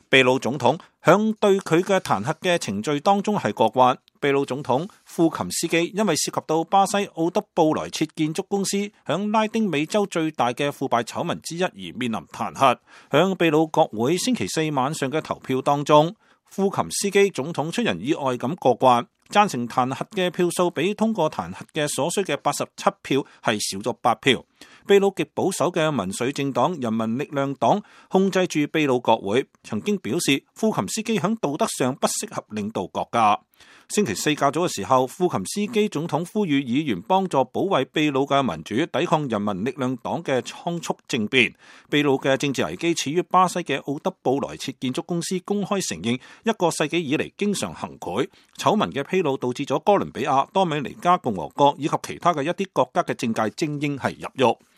秘魯總統響對佢嘅彈劾嘅程序當中係過關。秘魯總統庫琴斯基因為涉及到巴西奧德布萊切建築公司響拉丁美洲最大嘅腐敗醜聞之一而面臨彈劾。響秘魯國會星期四晚上嘅投票當中，庫琴斯基總統出人意外咁過關，贊成彈劾嘅票數比通過彈劾嘅所需嘅87票係少咗8票。秘魯極保守嘅民粹政黨人民力量黨控制住秘魯國會，曾經表示庫琴斯基響道德上不適合領導國家。星期四較早嘅時候，庫琴斯基總統呼籲議員幫助保衛秘魯嘅民主，抵抗人民力量黨嘅倉促政變。秘魯嘅政治危機始於巴西嘅奧德布萊切建築公司公開承認一個世紀以嚟經常行賄，醜聞嘅披露導致咗哥倫比亞、多米尼加共和國以及其他嘅一啲國家嘅政界精英係入獄。